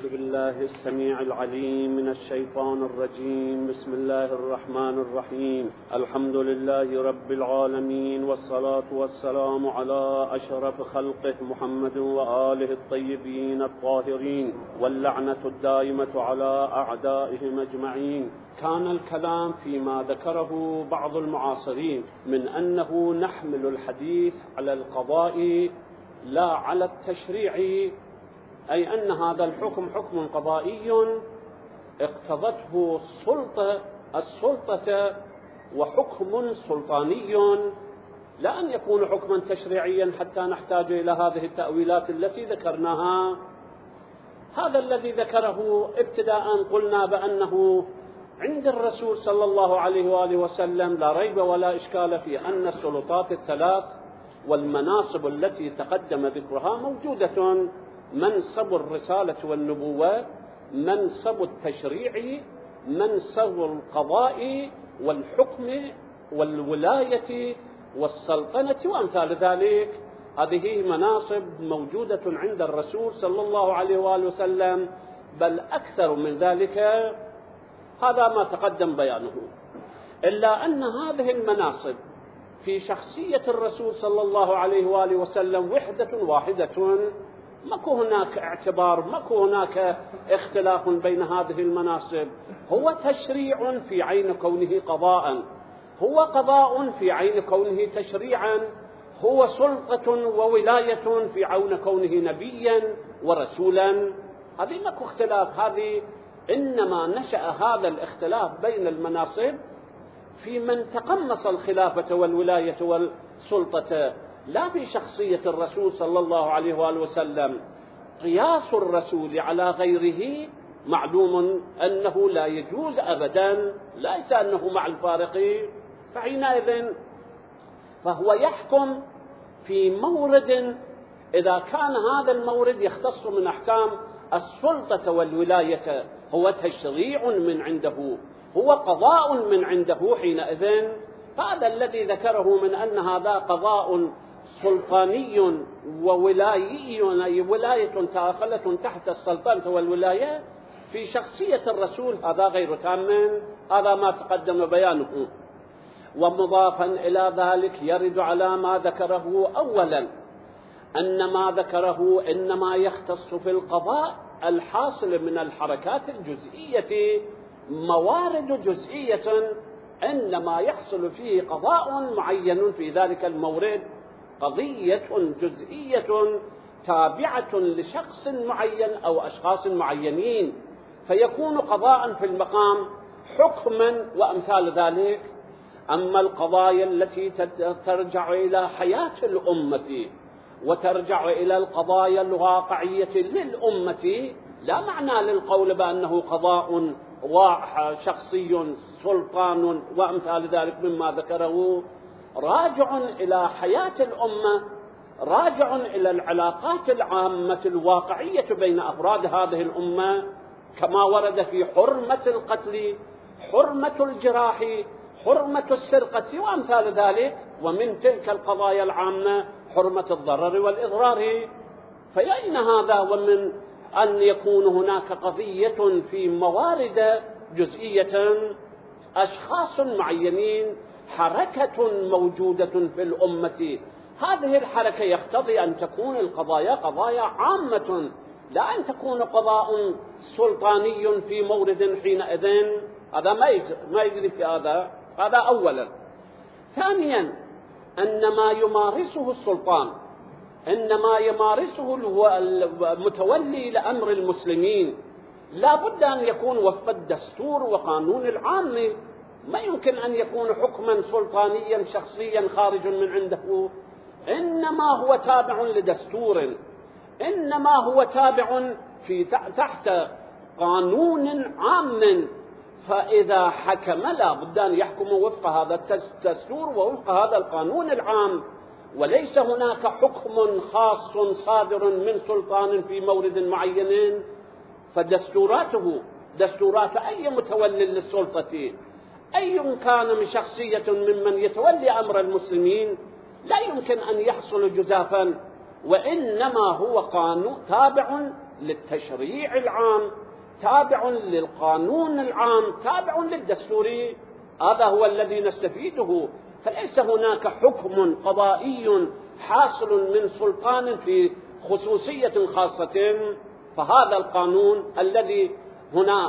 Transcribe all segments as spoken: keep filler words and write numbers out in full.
أعوذ بالله السميع العليم من الشيطان الرجيم. بسم الله الرحمن الرحيم. الحمد لله رب العالمين، والصلاة والسلام على أشرف خلقه محمد وآله الطيبين الطاهرين، واللعنة الدائمة على أعدائهم أجمعين. كان الكلام فيما ذكره بعض المعاصرين من أنه نحمل الحديث على القضاء لا على التشريع، أي أن هذا الحكم حكم قضائي اقتضته السلطة السلطة وحكم سلطاني، لا أن يكون حكما تشريعيا حتى نحتاج إلى هذه التأويلات التي ذكرناها. هذا الذي ذكره ابتداء قلنا بأنه عند الرسول صلى الله عليه وآله وسلم لا ريب ولا إشكال في أن السلطات الثلاث والمناصب التي تقدم ذكرها موجودة: منصب الرسالة والنبوة، منصب التشريع، منصب القضاء والحكم والولاية والسلطنة وأمثال ذلك. هذه مناصب موجودة عند الرسول صلى الله عليه وآله وسلم، بل أكثر من ذلك، هذا ما تقدم بيانه. إلا أن هذه المناصب في شخصية الرسول صلى الله عليه وآله وسلم وحدة واحدة، ماكو هناك اعتبار، ماكو هناك اختلاف بين هذه المناصب. هو تشريع في عين كونه قضاء، هو قضاء في عين كونه تشريعا، هو سلطة وولاية في عين كونه نبيا ورسولا. هذه ماكو اختلاف. هذه إنما نشأ هذا الاختلاف بين المناصب في من تقمص الخلافة والولاية والسلطة، لا في شخصية الرسول صلى الله عليه وآله وسلم. قياس الرسول على غيره معلوم أنه لا يجوز أبدا، ليس أنه مع الفارق. فحينئذ فهو يحكم في مورد إذا كان هذا المورد يختص من أحكام السلطة والولاية، هو تشريع من عنده، هو قضاء من عنده. حينئذ هذا الذي ذكره من أن هذا قضاء سلطاني وولايي، ولاية داخلة تحت السلطنة والولاية في شخصية الرسول، هذا غير تام، هذا ما تقدم بيانه. ومضافا إلى ذلك يرد على ما ذكره أولا أن ما ذكره إنما يختص في القضاء الحاصل من الحركات الجزئية، موارد جزئية، إنما يحصل فيه قضاء معين في ذلك المورد، قضية جزئية تابعة لشخص معين أو أشخاص معينين، فيكون قضاء في المقام حكما وأمثال ذلك. أما القضايا التي ترجع إلى حياة الأمة وترجع إلى القضايا الواقعية للأمة، لا معنى للقول بأنه قضاء شخصي سلطان وأمثال ذلك مما ذكره، راجع إلى حياة الأمة، راجع إلى العلاقات العامة الواقعية بين أفراد هذه الأمة، كما ورد في حرمة القتل، حرمة الجراح، حرمة السرقة وأمثال ذلك. ومن تلك القضايا العامة حرمة الضرر والإضرار. فأين هذا ومن أن يكون هناك قضية في موارد جزئية، أشخاص معينين، حركة موجودة في الأمة، هذه الحركة يقتضي أن تكون القضايا قضايا عامة، لا أن تكون قضاء سلطاني في مورد. حينئذ هذا ما يجري في هذا. هذا أولا. ثانيا أن ما يمارسه السلطان إنما يمارسه المتولي لأمر المسلمين، لا بد أن يكون وفق الدستور وقانون العام، ما يمكن أن يكون حكما سلطانيا شخصيا خارج من عنده، إنما هو تابع لدستور، إنما هو تابع في تحت قانون عام. فإذا حكم لا بد أن يحكم وفق هذا الدستور ووفق هذا القانون العام، وليس هناك حكم خاص صادر من سلطان في مورد معين. فدستوراته دستورات أي متولي للسلطة، أي كان من شخصية ممن يتولي أمر المسلمين، لا يمكن أن يحصل جزافا، وإنما هو قانون تابع للتشريع العام، تابع للقانون العام، تابع للدستور. هذا هو الذي نستفيده. فليس هناك حكم قضائي حاصل من سلطان في خصوصية خاصة. فهذا القانون الذي هنا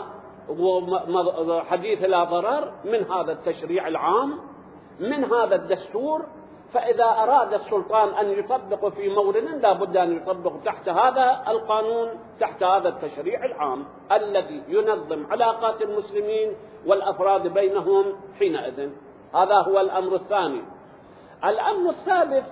حديث لا ضرر من هذا التشريع العام، من هذا الدستور. فإذا أراد السلطان أن يطبق في مورد لا بد أن يطبق تحت هذا القانون، تحت هذا التشريع العام الذي ينظم علاقات المسلمين والأفراد بينهم حينئذ. هذا هو الأمر الثاني. الأمر الثالث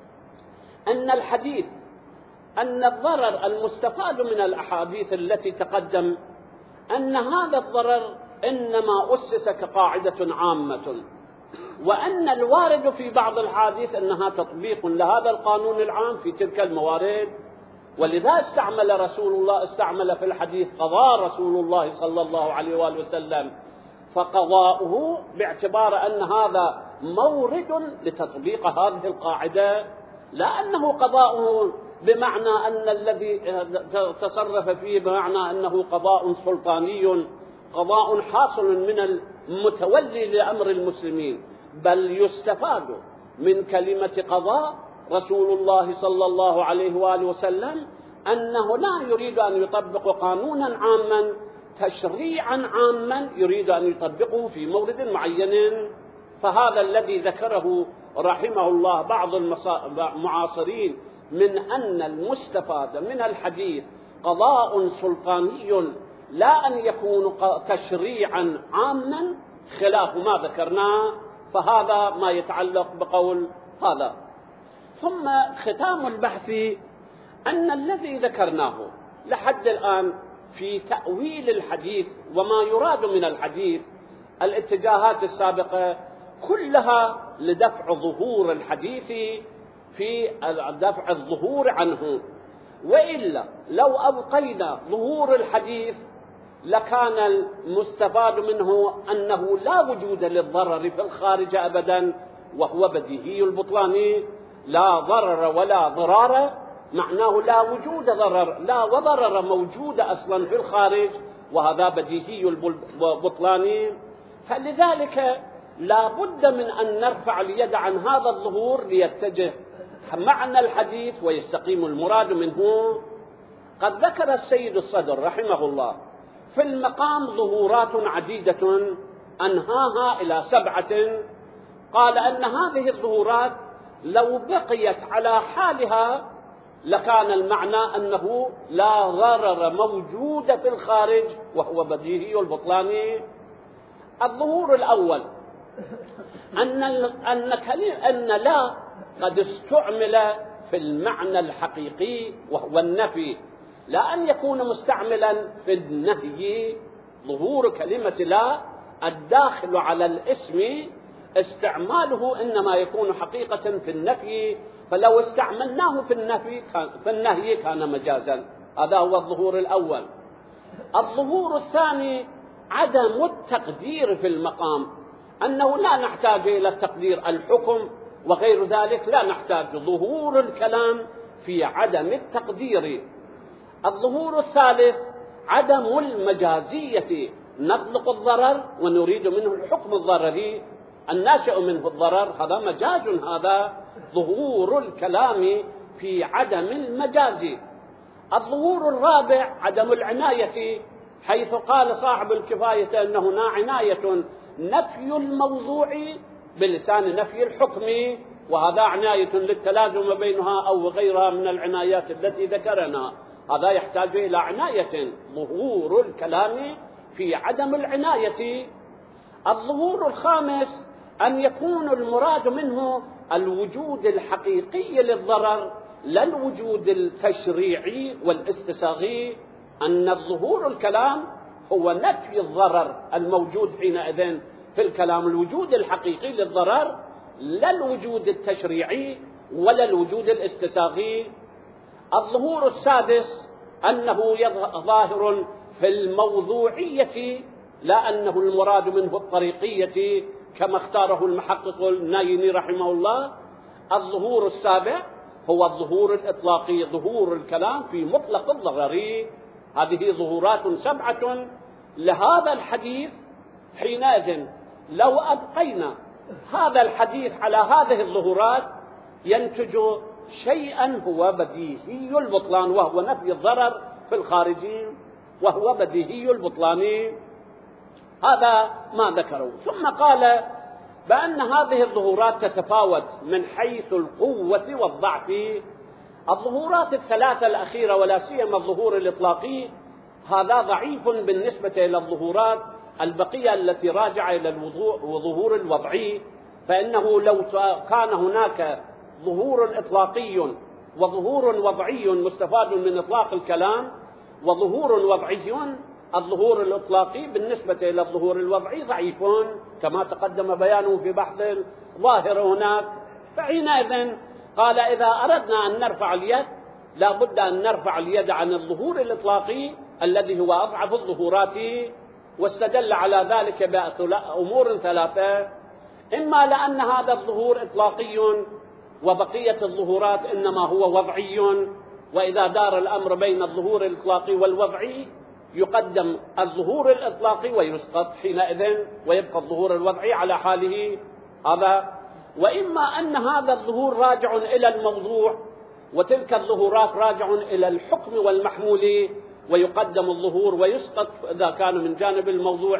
أن الحديث أن الضرر المستفاد من الأحاديث التي تقدم أن هذا الضرر إنما أسس كقاعدة عامة، وأن الوارد في بعض الحديث أنها تطبيق لهذا القانون العام في تلك الموارد. ولذا استعمل رسول الله استعمل في الحديث قضاء رسول الله صلى الله عليه وآله وسلم، فقضاؤه باعتبار أن هذا مورد لتطبيق هذه القاعدة، لا أنه قضاؤه بمعنى أن الذي تصرف فيه بمعنى أنه قضاء سلطاني، قضاء حاصل من المتولي لأمر المسلمين، بل يستفاد من كلمة قضاء رسول الله صلى الله عليه وآله وسلم أنه لا يريد أن يطبق قانونا عاما تشريعا عاما، يريد أن يطبقه في مورد معين. فهذا الذي ذكره رحمه الله بعض المعاصرين من أن المستفاد من الحديث قضاء سلطاني لا أن يكون تشريعا عاما خلاف ما ذكرناه، فهذا ما يتعلق بقول هذا. ثم ختام البحث أن الذي ذكرناه لحد الآن في تأويل الحديث وما يراد من الحديث، الاتجاهات السابقة كلها لدفع ظهور الحديث في دفع الظهور عنه. وإلا لو أبقينا ظهور الحديث لكان المستفاد منه أنه لا وجود للضرر في الخارج أبدا، وهو بديهي البطلان. لا ضرر ولا ضرار معناه لا وجود ضرر، لا وضرر موجود أصلا في الخارج، وهذا بديهي البطلان. فلذلك لا بد من أن نرفع اليد عن هذا الظهور ليتجه معنى الحديث ويستقيم المراد منه. قد ذكر السيد الصدر رحمه الله في المقام ظهورات عديدة أنهاها إلى سبعة. قال أن هذه الظهورات لو بقيت على حالها لكان المعنى أنه لا ضرر موجود في الخارج، وهو بديهي البطلان. الظهور الأول أن أن أن لا قد استعمل في المعنى الحقيقي وهو النفي، لا أن يكون مستعملا في النهي. ظهور كلمة لا الداخل على الاسم استعماله إنما يكون حقيقة في النفي، فلو استعملناه في النفي في النهي كان مجازا. هذا هو الظهور الأول. الظهور الثاني عدم التقدير في المقام، أنه لا نحتاج إلى التقدير الحكم وغير ذلك، لا نحتاج ظهور الكلام في عدم التقدير. الظهور الثالث عدم المجازية، نطلق الضرر ونريد منه الحكم الضرري الناشئ منه الضرر، هذا مجاز، هذا ظهور الكلام في عدم المجاز. الظهور الرابع عدم العناية، حيث قال صاحب الكفاية أن هنا عناية نفي الموضوع بلسان نفي الحكم، وهذا عناية للتلازم بينها أو غيرها من العنايات التي ذكرنا. هذا يحتاج إلى عناية، ظهور الكلام في عدم العناية. الظهور الخامس أن يكون المراد منه الوجود الحقيقي للضرر لا الوجود التشريعي والاستساغي، أن الظهور الكلام هو نفي الضرر الموجود حينئذ في الكلام، الوجود الحقيقي للضرر لا الوجود التشريعي ولا الوجود الاستساغي. الظهور السادس أنه ظاهر في الموضوعية لا أنه المراد منه الطريقية كما اختاره المحقق النايني رحمه الله. الظهور السابع هو الظهور الإطلاقي، ظهور الكلام في مطلق الضرر. هذه ظهورات سبعة لهذا الحديث. حينئذ لو أبقينا هذا الحديث على هذه الظهورات ينتج شيئا هو بديهي البطلان، وهو نفي الضرر في الخارجي، وهو بديهي البطلان. هذا ما ذكروا. ثم قال بأن هذه الظهورات تتفاوت من حيث القوة والضعف. الظهورات الثلاثة الأخيرة ولا سيما الظهور الإطلاقي هذا ضعيف بالنسبة إلى الظهورات البقية التي راجع إلى الظهور الوضعي، فإنه لو كان هناك ظهور إطلاقي وظهور وضعي مستفاد من إطلاق الكلام وظهور وضعي، الظهور الإطلاقي بالنسبة إلى الظهور الوضعي ضعيف كما تقدم بيانه في بحث الظاهر هناك. فحينئذ قال إذا أردنا أن نرفع اليد لا بد أن نرفع اليد عن الظهور الإطلاقي الذي هو أضعف الظهورات، واستدل على ذلك بأمور ثلاثة: إما لأن هذا الظهور إطلاقي وبقية الظهورات إنما هو وضعي، وإذا دار الأمر بين الظهور الإطلاقي والوضعي يقدم الظهور الإطلاقي ويسقط حينئذ ويبقى الظهور الوضعي على حاله هذا. وإما أن هذا الظهور راجع إلى الموضوع وتلك الظهورات راجع إلى الحكم والمحمول ويقدم الظهور ويسقط إذا كان من جانب الموضوع.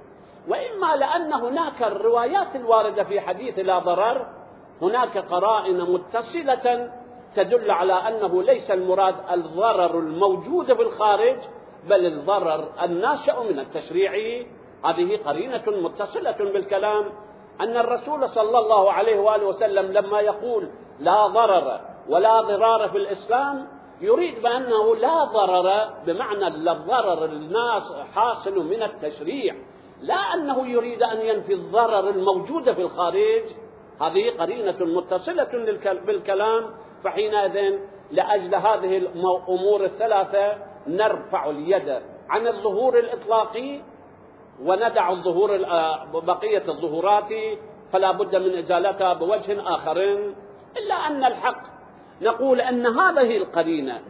وإما لأن هناك الروايات الواردة في حديث لا ضرر هناك قرائن متصلة تدل على أنه ليس المراد الضرر الموجود في الخارج بل الضرر الناشئ من التشريع. هذه قرينة متصلة بالكلام، أن الرسول صلى الله عليه وآله وسلم لما يقول لا ضرر ولا ضرار في الإسلام يريد بأنه لا ضرر بمعنى الضرر الناس حاصل من التشريع، لا أنه يريد أن ينفي الضرر الموجود في الخارج. هذه قرينة متصلة بالكلام. فحينئذ لأجل هذه الأمور الثلاثة نرفع اليد عن الظهور الإطلاقي وندع الظهور بقية الظهورات فلا بد من إزالتها بوجه آخر. إلا أن الحق نقول أن هذه القرينة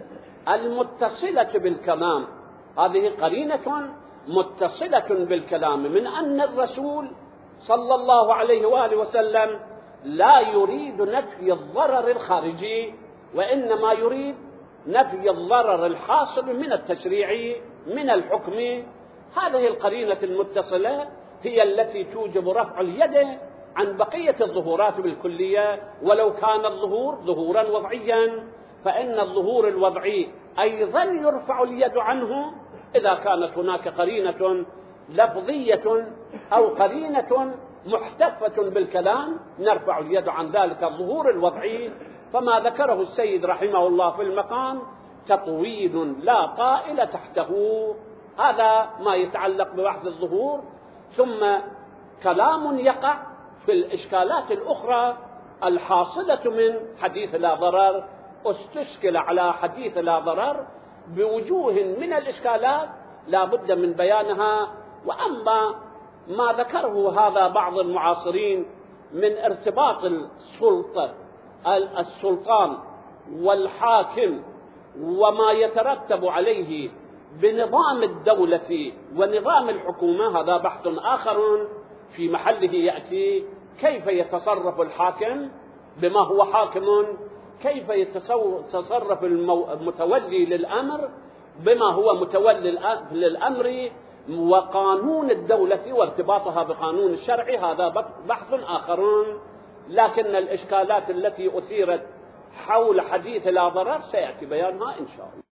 المتصلة بالكلام هذه قرينة متصلة بالكلام من أن الرسول صلى الله عليه وآله وسلم لا يريد نفي الضرر الخارجي وإنما يريد نفي الضرر الحاصل من التشريع من الحكم. هذه القرينة المتصلة هي التي توجب رفع اليد عن بقية الظهورات بالكلية ولو كان الظهور ظهورا وضعيا، فإن الظهور الوضعي أيضا يرفع اليد عنه إذا كانت هناك قرينة لفظية أو قرينة محتفة بالكلام نرفع اليد عن ذلك الظهور الوضعي. فما ذكره السيد رحمه الله في المقام تطويل لا قائل تحته. هذا ما يتعلق ببحث الظهور. ثم كلام يقع في الإشكالات الأخرى الحاصلة من حديث لا ضرر. استشكل على حديث لا ضرر بوجوه من الإشكالات لا بد من بيانها. وأما ما ذكره هذا بعض المعاصرين من ارتباط السلطة السلطان والحاكم وما يترتب عليه بنظام الدولة ونظام الحكومة هذا بحث آخر في محله يأتي. كيف يتصرف الحاكم بما هو حاكم، كيف يتصرف المتولي للأمر بما هو متولي للأمر، وقانون الدولة وارتباطها بقانون الشرع هذا بحث آخر. لكن الإشكالات التي أثيرت حول حديث لا ضرر سيأتي بيانها إن شاء الله.